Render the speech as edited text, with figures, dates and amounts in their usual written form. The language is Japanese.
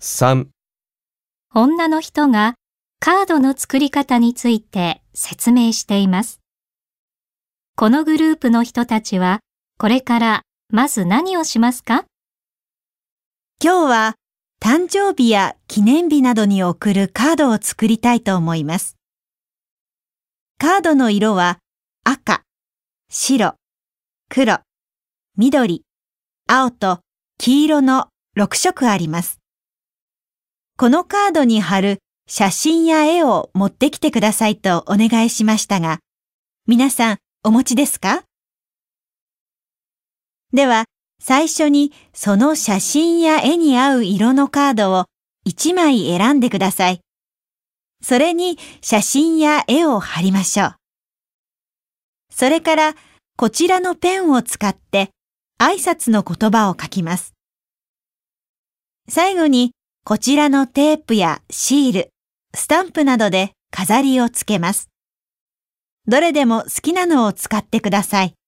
3、 女の人がカードの作り方について説明しています。このグループの人たちはこれからまず何をしますか？ 今日は誕生日や記念日などに送るカードを作りたいと思います。カードの色は赤、白、黒、緑、青と黄色の6色あります。このカードに貼る写真や絵を持ってきてくださいとお願いしましたが、皆さんお持ちですか？では、最初にその写真や絵に合う色のカードを1枚選んでください。それに写真や絵を貼りましょう。それからこちらのペンを使って挨拶の言葉を書きます。最後にこちらのテープやシール、スタンプなどで飾りをつけます。どれでも好きなのを使ってください。